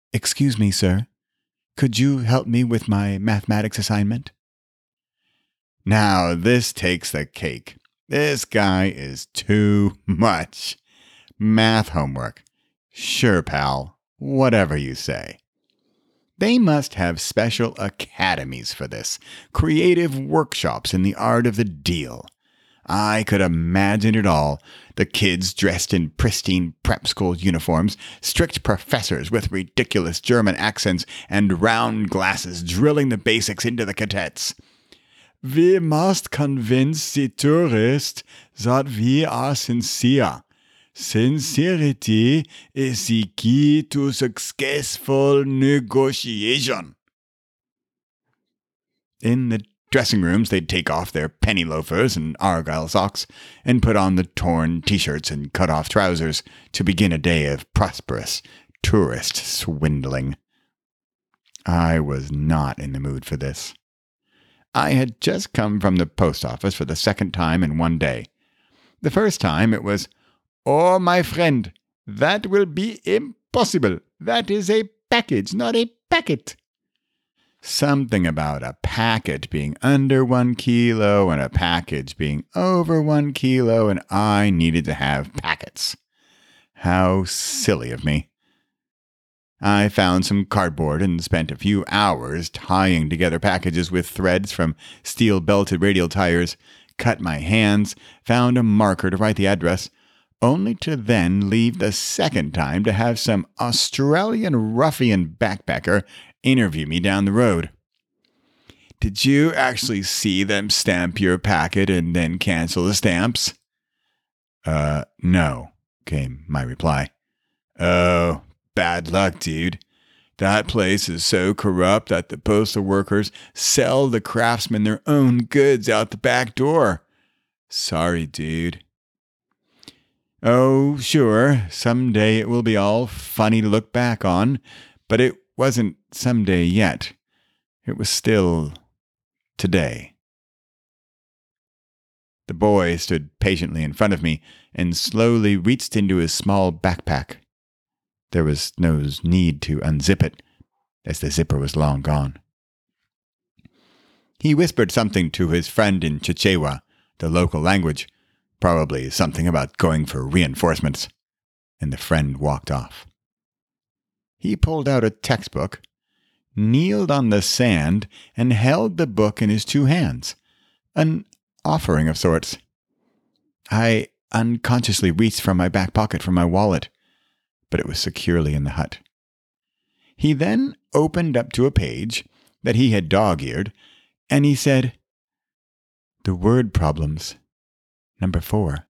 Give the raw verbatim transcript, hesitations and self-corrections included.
Excuse me, sir. Could you help me with my mathematics assignment? Now, this takes the cake. This guy is too much. Math homework. Sure, pal. Whatever you say. They must have special academies for this, creative workshops in the art of the deal. I could imagine it all. The kids dressed in pristine prep school uniforms, strict professors with ridiculous German accents and round glasses drilling the basics into the cadets. We must convince the tourist that we are sincere. Sincerity is the key to successful negotiation. In the dressing rooms, they'd take off their penny loafers and argyle socks and put on the torn t-shirts and cut-off trousers to begin a day of prosperous tourist swindling. I was not in the mood for this. I had just come from the post office for the second time in one day. The first time it was, "Oh, my friend, that will be impossible. That is a package, not a packet." Something about a packet being under one kilo and a package being over one kilo, and I needed to have packets. How silly of me. I found some cardboard and spent a few hours tying together packages with threads from steel-belted radial tires, cut my hands, found a marker to write the address, only to then leave the second time to have some Australian ruffian backpacker interview me down the road. "Did you actually see them stamp your packet and then cancel the stamps?" Uh, no, came my reply. "Oh, bad luck, dude. That place is so corrupt that the postal workers sell the craftsmen their own goods out the back door. Sorry, dude." Oh, sure, someday it will be all funny to look back on, but it wasn't someday yet. It was still today. The boy stood patiently in front of me and slowly reached into his small backpack. There was no need to unzip it, as the zipper was long gone. He whispered something to his friend in Chichewa, the local language, probably something about going for reinforcements, and the friend walked off. He pulled out a textbook, kneeled on the sand, and held the book in his two hands, an offering of sorts. I unconsciously reached from my back pocket for my wallet, but it was securely in the hut. He then opened up to a page that he had dog-eared, and he said, "The word problems, number four."